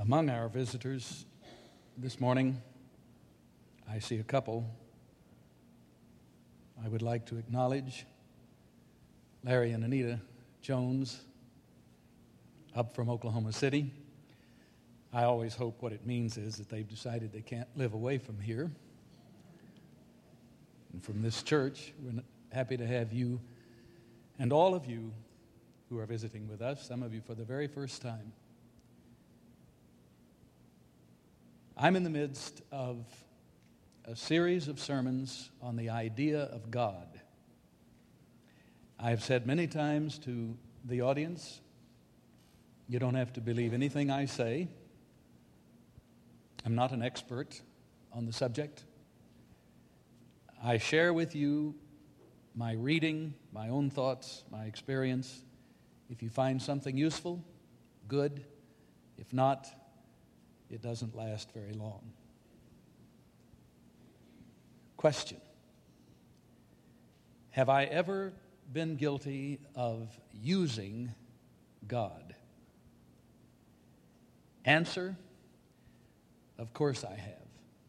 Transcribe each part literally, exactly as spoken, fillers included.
Among our visitors this morning, I see a couple I would like to acknowledge. Larry and Anita Jones, up from Oklahoma City. I always hope what it means is that they've decided they can't live away from here and from this church. We're happy to have you and all of you who are visiting with us, some of you for the very first time. I'm in the midst of a series of sermons on the idea of God. I have said many times to the audience, you don't have to believe anything I say. I'm not an expert on the subject. I share with you my reading, my own thoughts, my experience. If you find something useful, good. If not, it doesn't last very long. Question: have I ever been guilty of using God? Answer: of course I have.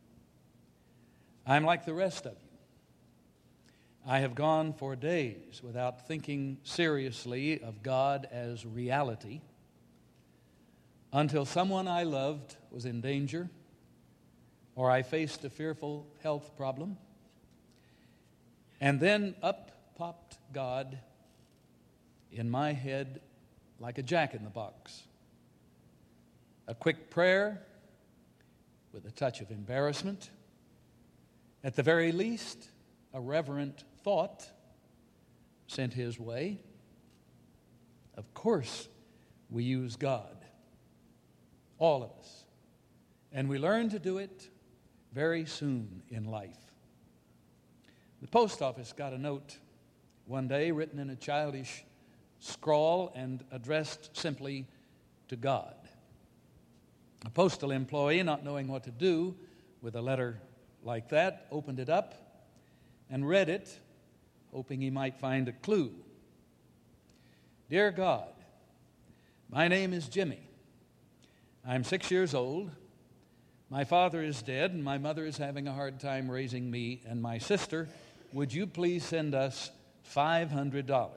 I'm like the rest of you. I have gone for days without thinking seriously of God as reality until someone I loved was in danger, or I faced a fearful health problem, and then up popped God in my head like a jack-in-the-box. A quick prayer with a touch of embarrassment, at the very least, a reverent thought sent his way. Of course, we use God, all of us, and we learn to do it very soon in life. The post office got a note one day written in a childish scrawl and addressed simply to God. A postal employee, not knowing what to do with a letter like that, opened it up and read it, hoping he might find a clue. Dear God, my name is Jimmy. I'm six years old. My father is dead, and my mother is having a hard time raising me and my sister. Would you please send us five hundred dollars?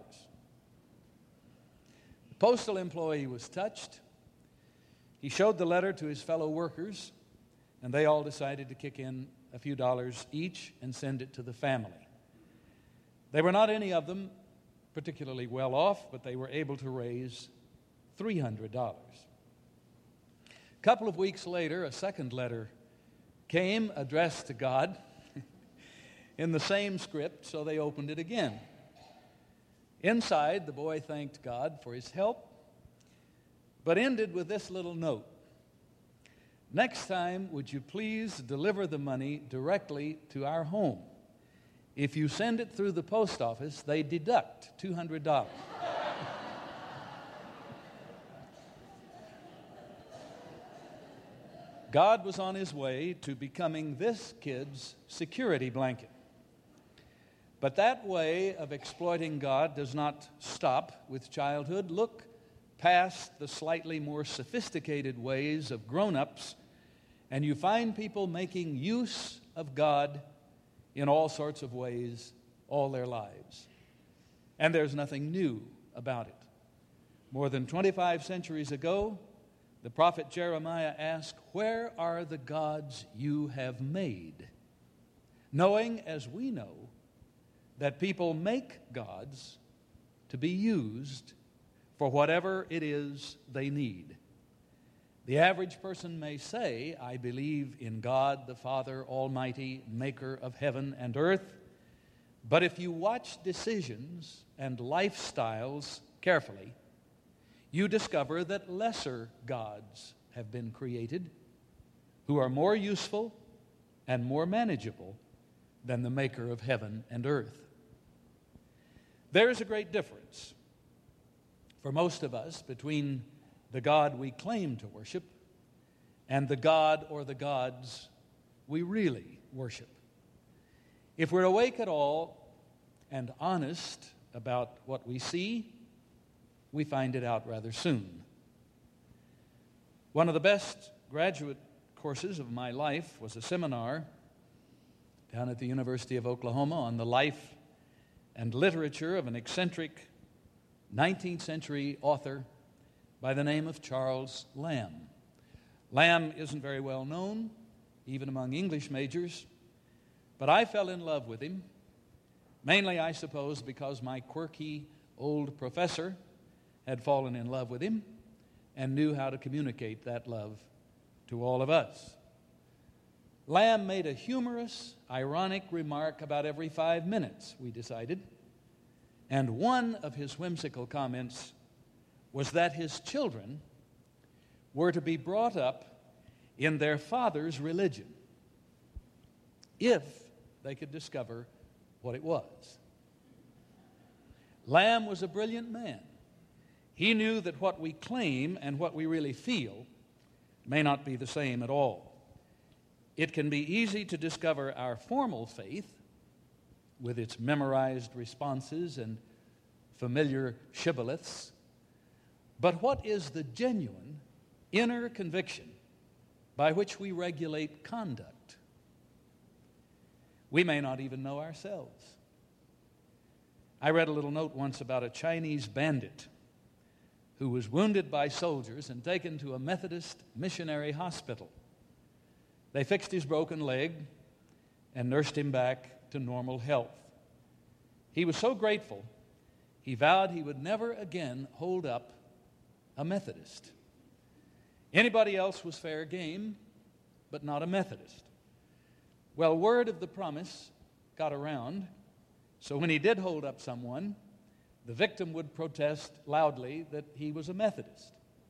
The postal employee was touched. He showed the letter to his fellow workers, and they all decided to kick in a few dollars each and send it to the family. They were not any of them particularly well off, but they were able to raise three hundred dollars. A couple of weeks later, a second letter came addressed to God in the same script, so they opened it again. Inside, the boy thanked God for his help, but ended with this little note: next time, would you please deliver the money directly to our home? If you send it through the post office, they deduct two hundred dollars. God was on his way to becoming this kid's security blanket. But that way of exploiting God does not stop with childhood. Look past the slightly more sophisticated ways of grown-ups, and you find people making use of God in all sorts of ways all their lives. And there's nothing new about it. More than twenty-five centuries ago, the prophet Jeremiah asked, "Where are the gods you have made?" Knowing, as we know, that people make gods to be used for whatever it is they need. The average person may say, "I believe in God the Father Almighty, maker of heaven and earth," but if you watch decisions and lifestyles carefully, you discover that lesser gods have been created who are more useful and more manageable than the maker of heaven and earth. There is a great difference for most of us between the God we claim to worship and the God or the gods we really worship. If we're awake at all and honest about what we see, we find it out rather soon. One of the best graduate courses of my life was a seminar down at the University of Oklahoma on the life and literature of an eccentric nineteenth century author by the name of Charles Lamb. Lamb isn't very well known, even among English majors, but I fell in love with him, mainly, I suppose, because my quirky old professor had fallen in love with him and knew how to communicate that love to all of us. Lamb made a humorous, ironic remark about every five minutes, we decided, and one of his whimsical comments was that his children were to be brought up in their father's religion if they could discover what it was. Lamb was a brilliant man. He knew that what we claim and what we really feel may not be the same at all. It can be easy to discover our formal faith with its memorized responses and familiar shibboleths, but what is the genuine inner conviction by which we regulate conduct? We may not even know ourselves. I read a little note once about a Chinese bandit who was wounded by soldiers and taken to a Methodist missionary hospital. They fixed his broken leg and nursed him back to normal health. He was so grateful, he vowed he would never again hold up a Methodist. Anybody else was fair game, but not a Methodist. Well, word of the promise got around, so when he did hold up someone, the victim would protest loudly that he was a Methodist.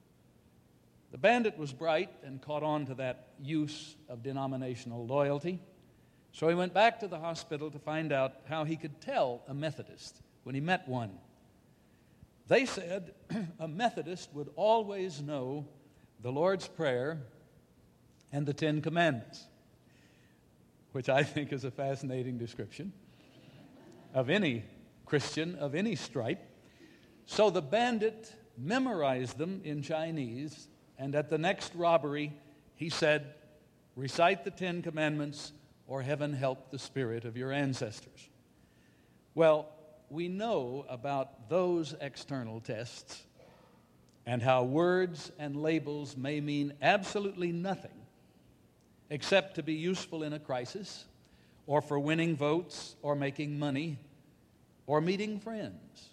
The bandit was bright and caught on to that use of denominational loyalty, so he went back to the hospital to find out how he could tell a Methodist when he met one. They said a Methodist would always know the Lord's Prayer and the Ten Commandments, which I think is a fascinating description of any Christian of any stripe. So the bandit memorized them in Chinese, and at the next robbery, he said, "Recite the Ten Commandments, or heaven help the spirit of your ancestors." Well, we know about those external tests and how words and labels may mean absolutely nothing except to be useful in a crisis, or for winning votes, or making money, or meeting friends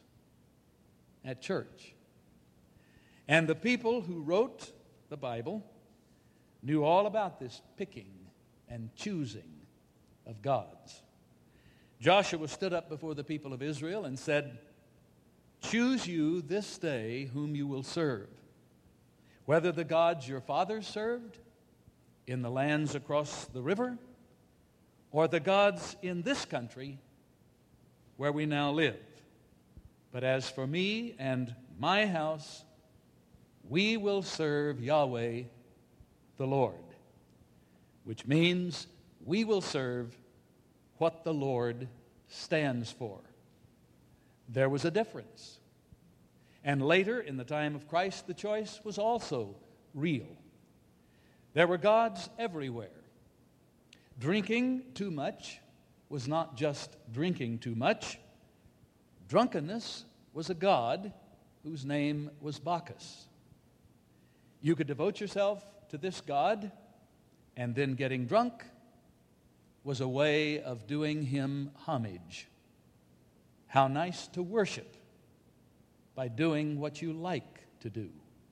at church. And the people who wrote the Bible knew all about this picking and choosing of gods. Joshua stood up before the people of Israel and said, "Choose you this day whom you will serve, whether the gods your fathers served in the lands across the river, or the gods in this country where we now live. But as for me and my house, we will serve Yahweh the Lord," which means we will serve what the Lord stands for. There was a difference. And later, in the time of Christ, the choice was also real. There were gods everywhere. Drinking too much was not just drinking too much. Drunkenness was a god whose name was Bacchus. You could devote yourself to this god, and then getting drunk was a way of doing him homage. How nice to worship by doing what you like to do.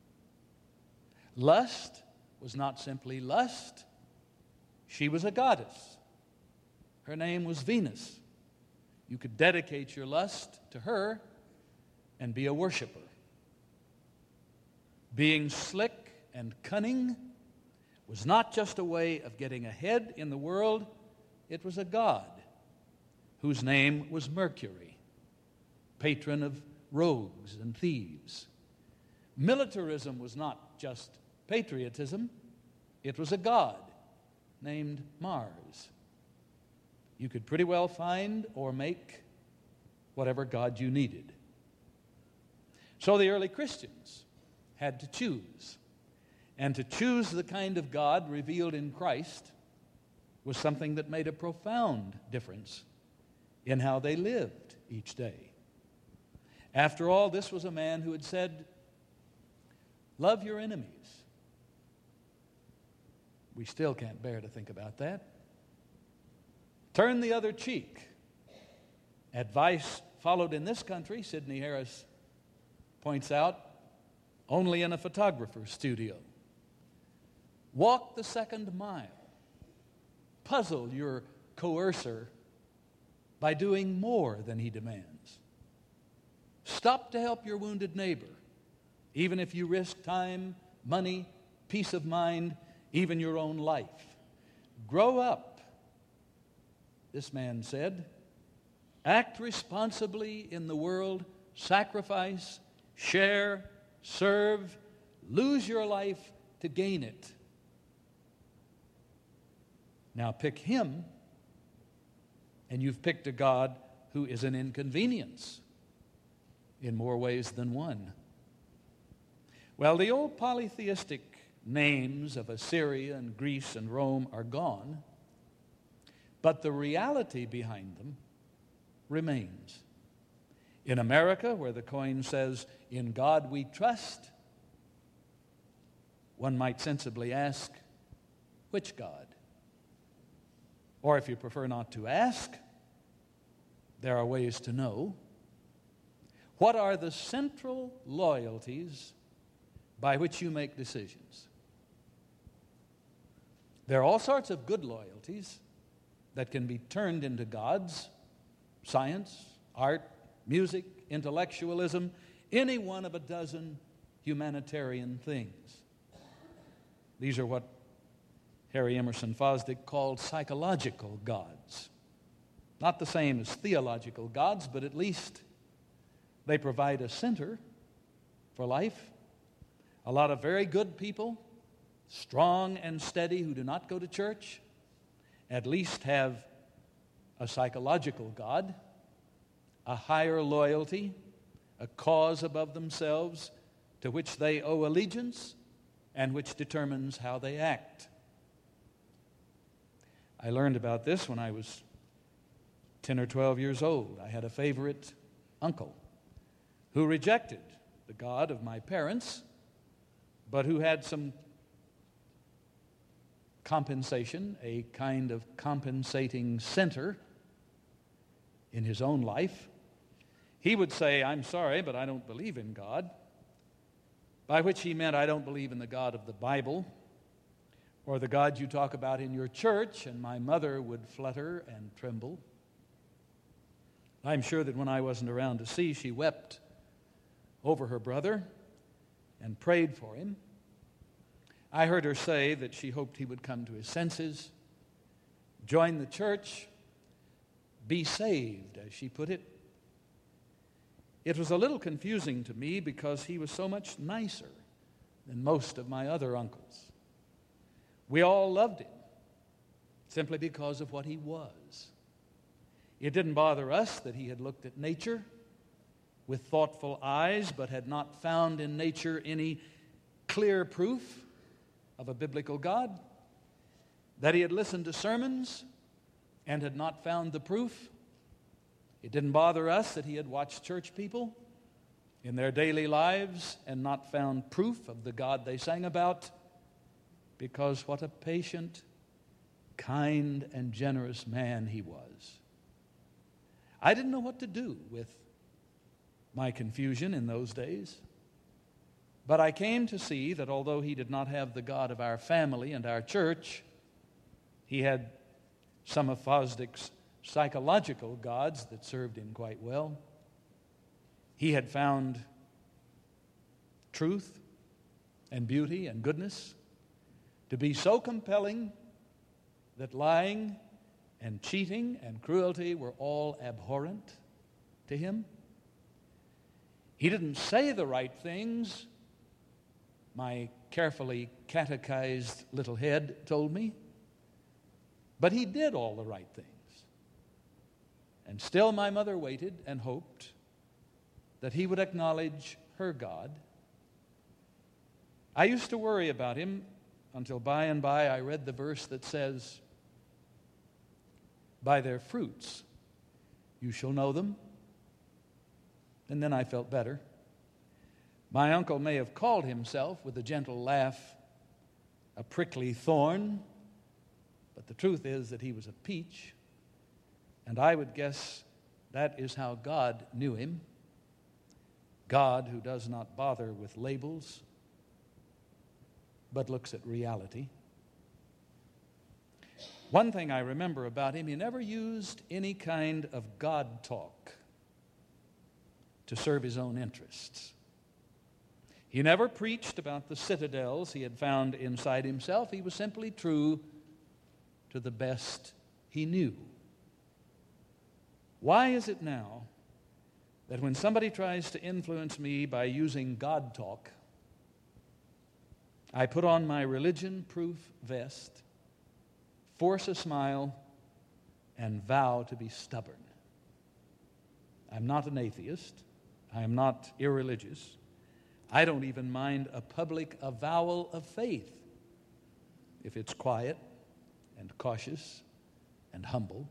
Lust was not simply lust. She was a goddess. Her name was Venus. You could dedicate your lust to her and be a worshiper. Being slick and cunning was not just a way of getting ahead in the world, it was a god whose name was Mercury, patron of rogues and thieves. Militarism was not just patriotism, it was a god named Mars. You could pretty well find or make whatever god you needed. So the early Christians had to choose. And to choose the kind of God revealed in Christ was something that made a profound difference in how they lived each day. After all, this was a man who had said, "Love your enemies." We still can't bear to think about that. Turn the other cheek. Advice followed in this country, Sidney Harris points out, only in a photographer's studio. Walk the second mile. Puzzle your coercer by doing more than he demands. Stop to help your wounded neighbor, even if you risk time, money, peace of mind, even your own life. Grow up, this man said. Act responsibly in the world. Sacrifice, share, serve, lose your life to gain it. Now pick him, and you've picked a God who is an inconvenience in more ways than one. Well, the old polytheistic names of Assyria and Greece and Rome are gone, but the reality behind them remains. In America, where the coin says, "In God we trust," one might sensibly ask, which God? Or if you prefer not to ask, there are ways to know. What are the central loyalties by which you make decisions? There are all sorts of good loyalties that can be turned into gods: science, art, music, intellectualism, any one of a dozen humanitarian things. These are what Harry Emerson Fosdick called psychological gods. Not the same as theological gods, but at least they provide a center for life. A lot of very good people, strong and steady, who do not go to church, at least have a psychological God, a higher loyalty, a cause above themselves to which they owe allegiance and which determines how they act. I learned about this when I was ten or twelve years old. I had a favorite uncle who rejected the God of my parents, but who had some compensation, a kind of compensating center in his own life. He would say, "I'm sorry, but I don't believe in God," by which he meant, "I don't believe in the God of the Bible, or the God you talk about in your church," and my mother would flutter and tremble. I'm sure that when I wasn't around to see, she wept over her brother and prayed for him. I heard her say that she hoped he would come to his senses, join the church, be saved, as she put it. It was a little confusing to me because he was so much nicer than most of my other uncles. We all loved him simply because of what he was. It didn't bother us that he had looked at nature with thoughtful eyes, but had not found in nature any clear proof of a biblical God, that he had listened to sermons and had not found the proof. It didn't bother us that he had watched church people in their daily lives and not found proof of the God they sang about, because what a patient, kind, and generous man he was. I didn't know what to do with my confusion in those days, but I came to see that although he did not have the God of our family and our church, he had some of Fosdick's psychological gods that served him quite well. He had found truth and beauty and goodness to be so compelling that lying and cheating and cruelty were all abhorrent to him. He didn't say the right things, my carefully catechized little head told me, but he did all the right things. And still my mother waited and hoped that he would acknowledge her God. I used to worry about him until by and by I read the verse that says, "By their fruits you shall know them." And then I felt better. My uncle may have called himself, with a gentle laugh, a prickly thorn, but the truth is that he was a peach, and I would guess that is how God knew him. God, who does not bother with labels, but looks at reality. One thing I remember about him, he never used any kind of God talk to serve his own interests. He never preached about the citadels he had found inside himself. He was simply true to the best he knew. Why is it now that when somebody tries to influence me by using God talk, I put on my religion-proof vest, force a smile, and vow to be stubborn? I'm not an atheist. I am not irreligious. I don't even mind a public avowal of faith if it's quiet and cautious and humble.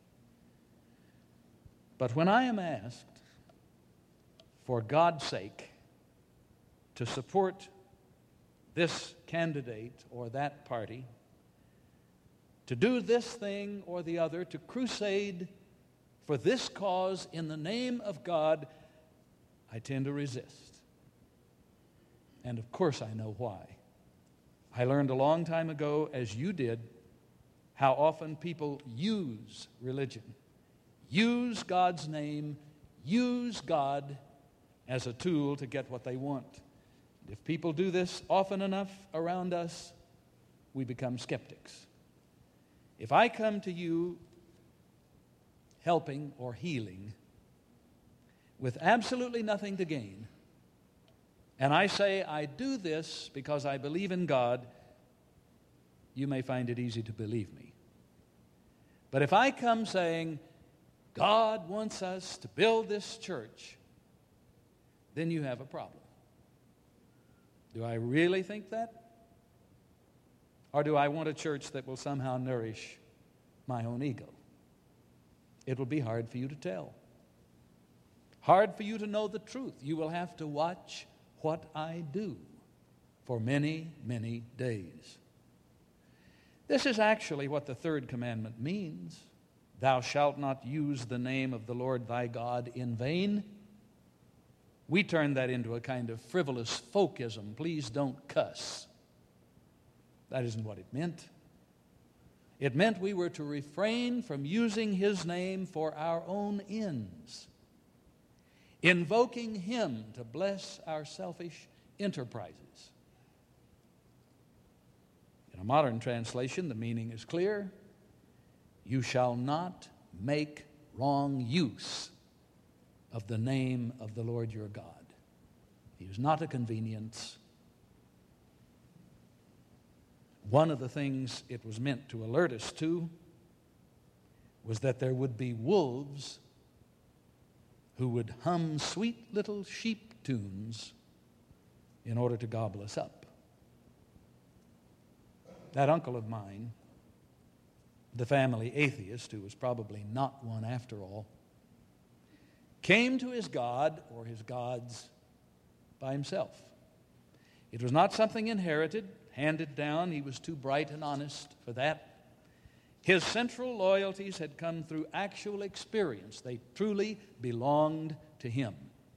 But when I am asked, for God's sake, to support this candidate or that party, to do this thing or the other, to crusade for this cause in the name of God, I tend to resist. And of course I know why. I learned a long time ago, as you did, how often people use religion, use God's name, use God as a tool to get what they want. If people do this often enough around us, we become skeptics. If I come to you helping or healing with absolutely nothing to gain, and I say I do this because I believe in God, you may find it easy to believe me. But if I come saying, God wants us to build this church, then you have a problem. Do I really think that? Or do I want a church that will somehow nourish my own ego? It will be hard for you to tell. Hard for you to know the truth. You will have to watch what I do for many, many days. This is actually what the third commandment means. Thou shalt not use the name of the Lord thy God in vain. We turn that into a kind of frivolous folkism. Please don't cuss. That isn't what it meant. It meant we were to refrain from using his name for our own ends, invoking him to bless our selfish enterprises. In a modern translation, the meaning is clear. You shall not make wrong use of the name of the Lord your God. He is not a convenience. One of the things it was meant to alert us to was that there would be wolves who would hum sweet little sheep tunes in order to gobble us up. That uncle of mine, the family atheist, who was probably not one after all, came to his God or his gods by himself. It was not something inherited, handed down. He was too bright and honest for that. His central loyalties had come through actual experience. They truly belonged to him.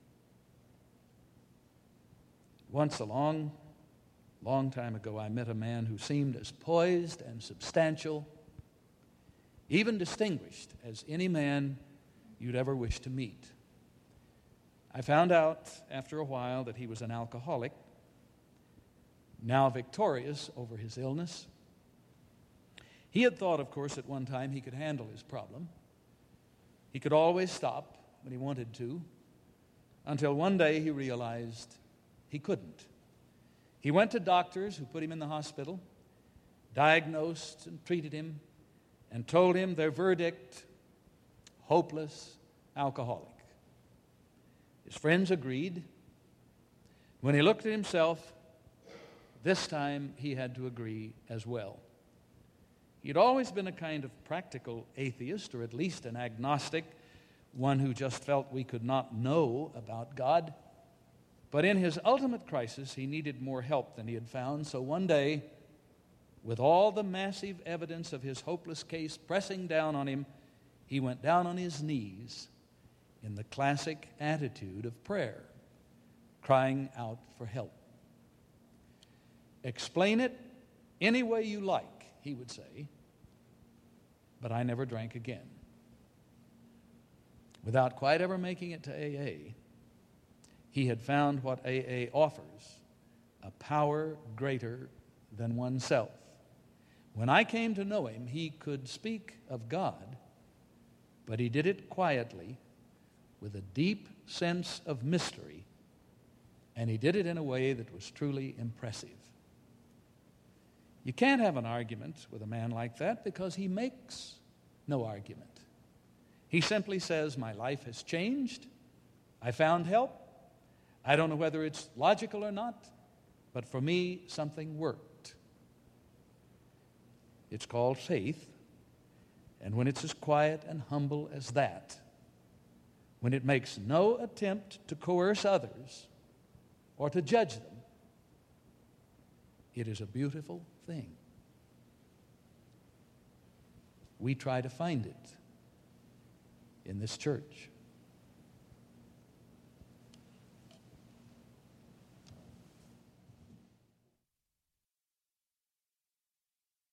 Once, a long, long time ago, I met a man who seemed as poised and substantial, even distinguished, as any man you'd ever wish to meet. I found out after a while that he was an alcoholic, now victorious over his illness. He had thought, of course, at one time he could handle his problem. He could always stop when he wanted to, until one day he realized he couldn't. He went to doctors who put him in the hospital, diagnosed and treated him, and told him their verdict: hopeless alcoholic. His friends agreed. When he looked at himself, This time he had to agree as well. He'd always been a kind of practical atheist, or at least an agnostic, one who just felt we could not know about God. But in his ultimate crisis, he needed more help than he had found. So one day, with all the massive evidence of his hopeless case pressing down on him, he went down on his knees in the classic attitude of prayer, crying out for help. "Explain it any way you like," he would say, "but I never drank again." Without quite ever making it to A A, he had found what A A offers, a power greater than oneself. When I came to know him, he could speak of God, but he did it quietly, with a deep sense of mystery, and he did it in a way that was truly impressive. You can't have an argument with a man like that because he makes no argument. He simply says, "My life has changed. I found help. I don't know whether it's logical or not, but for me, something worked." It's called faith, and when it's as quiet and humble as that, when it makes no attempt to coerce others or to judge them, it is a beautiful thing. We try to find it in this church.